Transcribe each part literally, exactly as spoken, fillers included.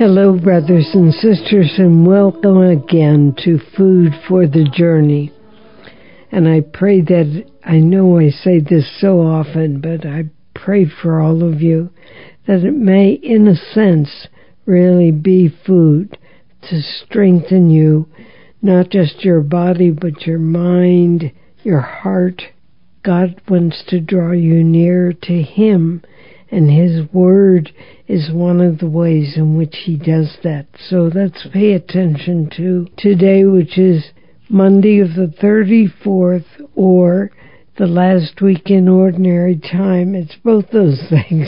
Hello, brothers and sisters, and welcome again to Food for the Journey. And I pray that, I know I say this so often, but I pray for all of you that it may, in a sense, really be food to strengthen you, not just your body, but your mind, your heart. God wants to draw you near to Him, and His Word is one of the ways in which He does that. So let's pay attention to today, which is Monday of the thirty-fourth, or the last week in Ordinary Time. It's both those things.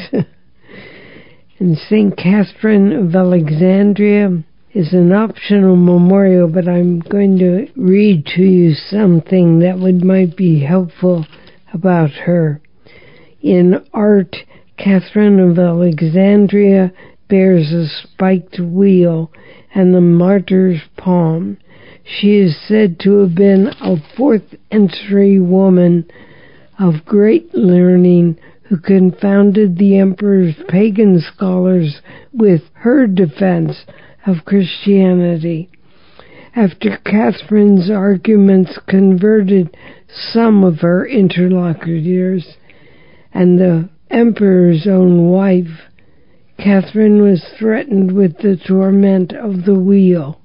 And Saint Catherine of Alexandria is an optional memorial, but I'm going to read to you something that would might be helpful about her. In art, Catherine of Alexandria bears a spiked wheel and the martyr's palm. She is said to have been a fourth century woman of great learning who confounded the emperor's pagan scholars with her defense of Christianity. After Catherine's arguments converted some of her interlocutors and the emperor's own wife, Catherine was threatened with the torment of the wheel.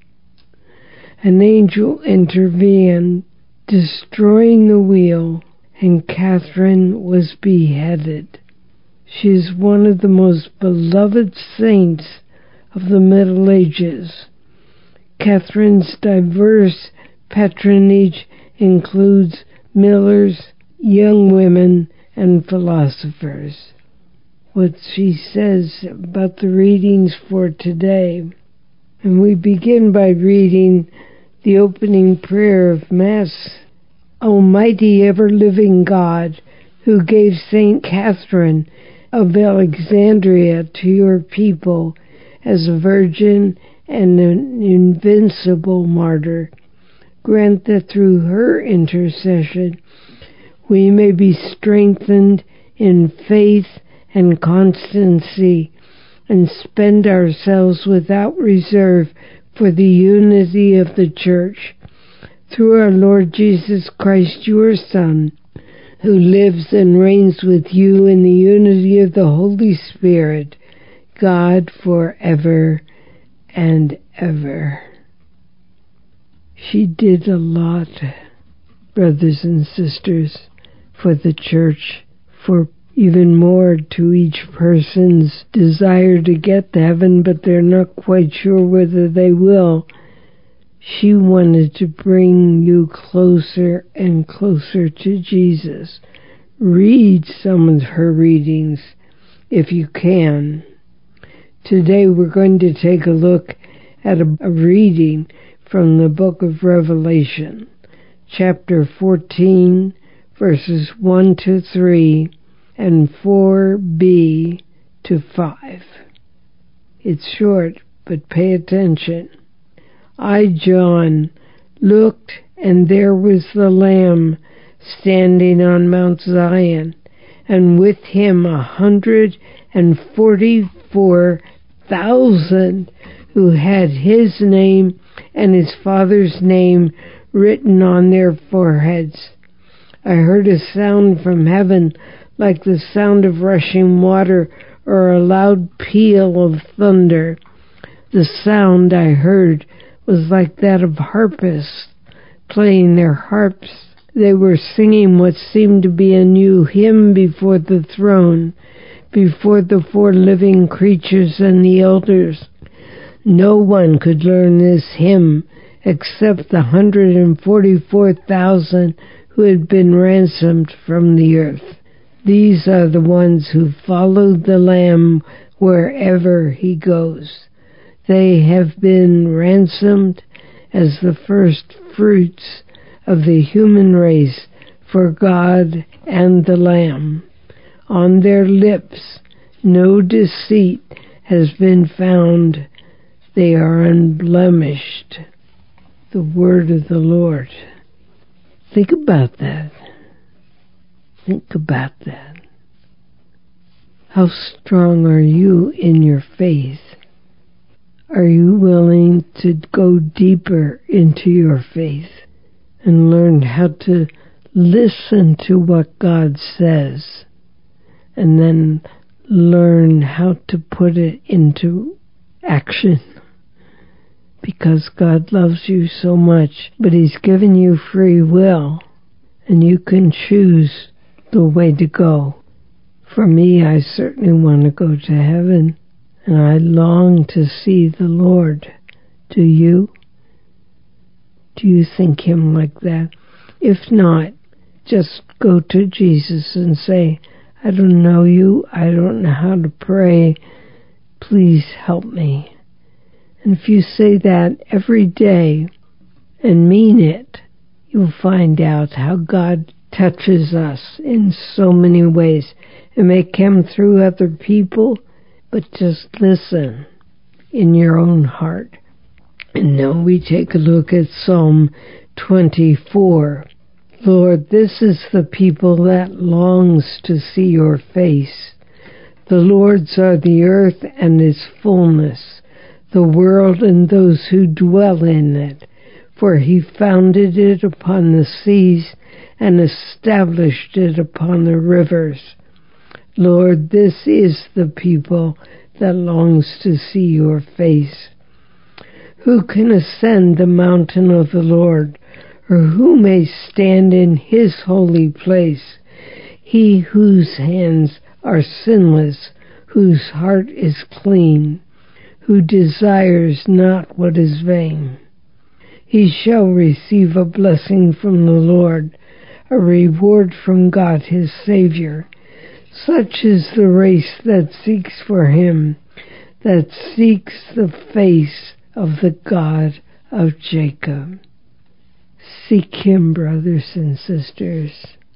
An angel intervened, destroying the wheel, and Catherine was beheaded. She is one of the most beloved saints of the Middle Ages. Catherine's diverse patronage includes millers, young women, and philosophers. What she says about the readings for today. And we begin by reading the opening prayer of Mass. Almighty ever-living God, who gave Saint Catherine of Alexandria to your people as a virgin and an invincible martyr, grant that through her intercession we may be strengthened in faith and constancy, and spend ourselves without reserve for the unity of the Church. Through our Lord Jesus Christ, your Son, who lives and reigns with you in the unity of the Holy Spirit, God forever and ever. She did a lot, brothers and sisters, for the Church, for even more to each person's desire to get to heaven, but they're not quite sure whether they will. She wanted to bring you closer and closer to Jesus. Read some of her readings if you can. Today we're going to take a look at a, a reading from the book of Revelation, chapter fourteen, verses one to three, and four b to five. It's short, but pay attention. I, John, looked, and there was the Lamb standing on Mount Zion, and with him a hundred and forty-four thousand who had his name and his Father's name written on their foreheads. I heard a sound from heaven like the sound of rushing water or a loud peal of thunder. The sound I heard was like that of harpists playing their harps. They were singing what seemed to be a new hymn before the throne, before the four living creatures and the elders. No one could learn this hymn except the one hundred forty-four thousand who had been ransomed from the earth. These are the ones who followed the Lamb wherever he goes. They have been ransomed as the first fruits of the human race for God and the Lamb. On their lips no deceit has been found. They are unblemished. The word of the Lord. Think about that. Think about that. How strong are you in your faith? Are you willing to go deeper into your faith and learn how to listen to what God says and then learn how to put it into action? Because God loves you so much, but He's given you free will, and you can choose the way to go. For me, I certainly want to go to heaven, and I long to see the Lord. Do you? Do you think Him like that? If not, just go to Jesus and say, I don't know you, I don't know how to pray, please help me. And if you say that every day and mean it, you'll find out how God touches us in so many ways. It may come through other people, but just listen in your own heart. And now we take a look at Psalm twenty-four. Lord, this is the people that longs to see your face. The Lord's are the earth and its fullness, the world and those who dwell in it. For He founded it upon the seas and established it upon the rivers. Lord, this is the people that longs to see your face. Who can ascend the mountain of the Lord, or who may stand in His holy place? He whose hands are sinless, whose heart is clean, who desires not what is vain. He shall receive a blessing from the Lord, a reward from God his Savior. Such is the race that seeks for Him, that seeks the face of the God of Jacob. Seek Him, brothers and sisters.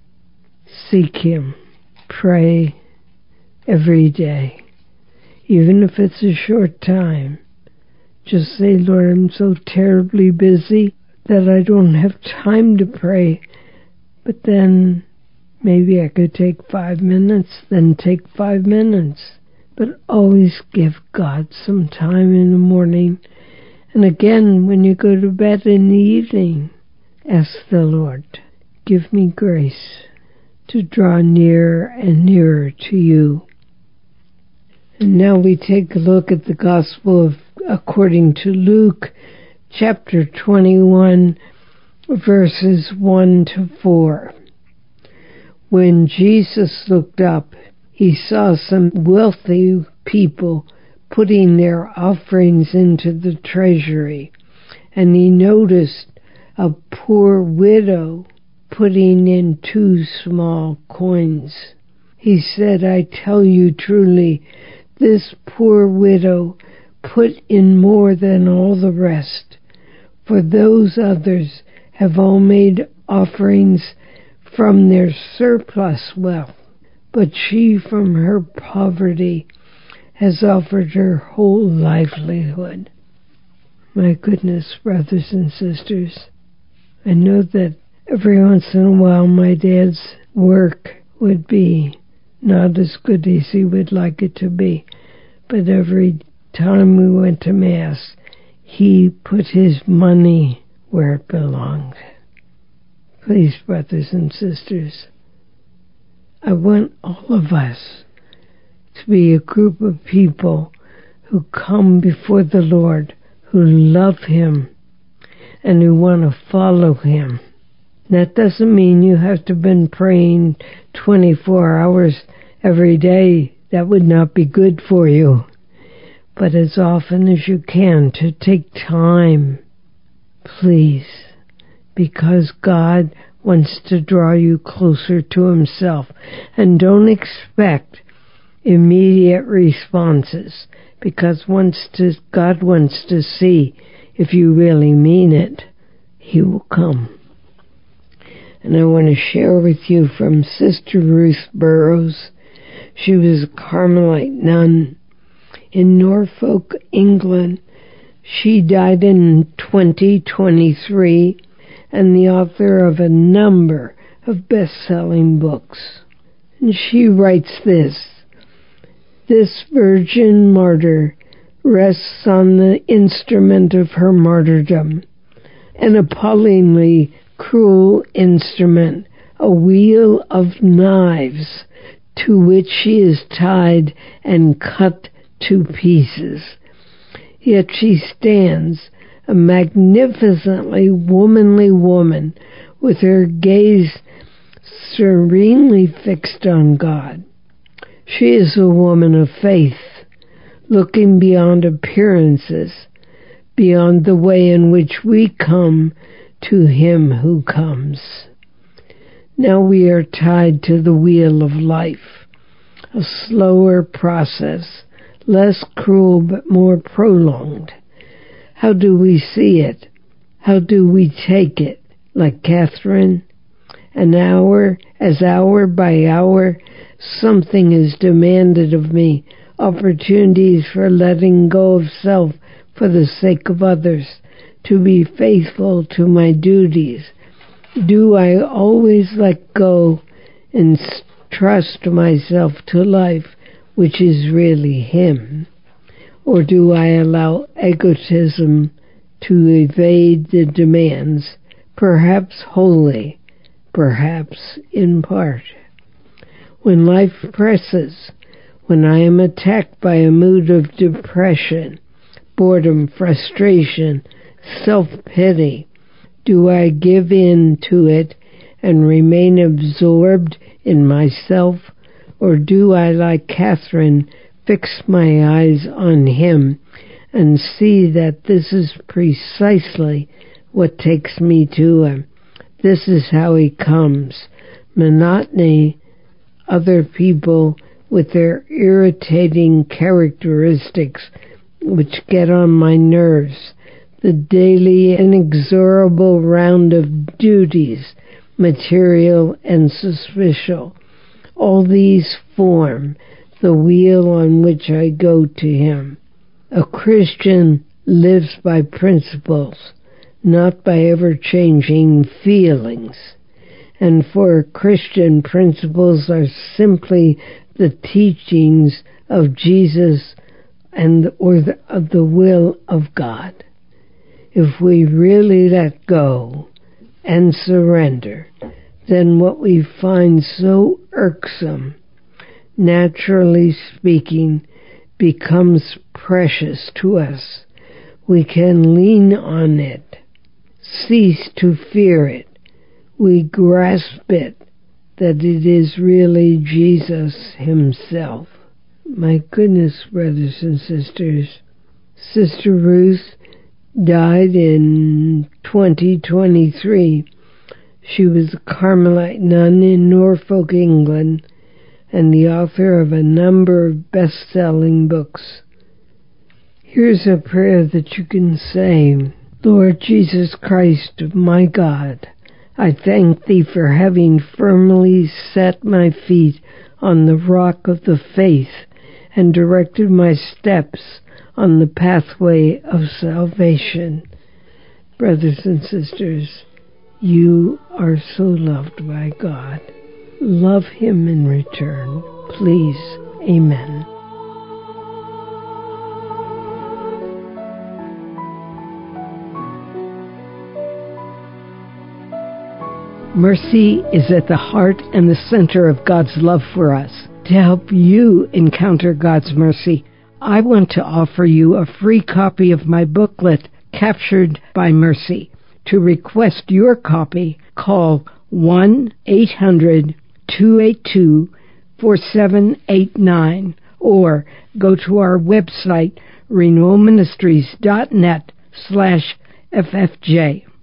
Seek Him. Pray every day, even if it's a short time. Just say, Lord, I'm so terribly busy that I don't have time to pray. But then maybe I could take five minutes, then take five minutes. But always give God some time in the morning. And again, when you go to bed in the evening, ask the Lord, give me grace to draw nearer and nearer to you. And now we take a look at the Gospel of according to Luke, chapter twenty-one, verses one to four. When Jesus looked up, He saw some wealthy people putting their offerings into the treasury, and He noticed a poor widow putting in two small coins. He said, I tell you truly, this poor widow put in more than all the rest, for those others have all made offerings from their surplus wealth, but she from her poverty has offered her whole livelihood. My goodness, brothers and sisters, I know that every once in a while my dad's work would be not as good as he would like it to be, but every time we went to Mass, he put his money where it belonged. Please, brothers and sisters, I want all of us to be a group of people who come before the Lord, who love Him, and who want to follow Him. That doesn't mean you have to be praying twenty-four hours every day. That would not be good for you. But as often as you can, to take time, please, because God wants to draw you closer to Himself. And don't expect immediate responses, because once to, God wants to see if you really mean it, He will come. And I want to share with you from Sister Ruth Burroughs. She was a Carmelite nun in Norfolk, England. She died in twenty twenty-three, and the author of a number of best-selling books. And she writes this: This virgin martyr rests on the instrument of her martyrdom, an appallingly cruel instrument, a wheel of knives to which she is tied and cut to pieces. Yet she stands, a magnificently womanly woman, with her gaze serenely fixed on God. She is a woman of faith, looking beyond appearances, beyond the way in which we come to Him who comes. Now we are tied to the wheel of life, a slower process, less cruel but more prolonged. How do we see it? How do we take it? Like Catherine, an hour as hour by hour, something is demanded of me, opportunities for letting go of self for the sake of others, to be faithful to my duties. Do I always let go and trust myself to life, which is really Him? Or do I allow egotism to evade the demands, perhaps wholly, perhaps in part? When life presses, when I am attacked by a mood of depression, boredom, frustration, self-pity, do I give in to it and remain absorbed in myself? Or do I, like Catherine, fix my eyes on Him and see that this is precisely what takes me to Him? This is how He comes. Monotony, other people with their irritating characteristics which get on my nerves, the daily inexorable round of duties, material and superficial. All these form the wheel on which I go to Him. A Christian lives by principles, not by ever-changing feelings. And for a Christian, principles are simply the teachings of Jesus and or the, of the will of God. If we really let go and surrender, then what we find so irksome, naturally speaking, becomes precious to us. We can lean on it, cease to fear it. We grasp it, that it is really Jesus Himself. My goodness, brothers and sisters, Sister Ruth died in twenty twenty-three. She was a Carmelite nun in Norfolk, England, and the author of a number of best-selling books. Here's a prayer that you can say. Lord Jesus Christ, my God, I thank Thee for having firmly set my feet on the rock of the faith and directed my steps on the pathway of salvation. Brothers and sisters, you are so loved by God. Love Him in return. Please. Amen. Mercy is at the heart and the center of God's love for us. To help you encounter God's mercy, I want to offer you a free copy of my booklet, Captured by Mercy. To request your copy, call one eight hundred two eight two four seven eight nine or go to our website, renewalministries dot net slash F F J.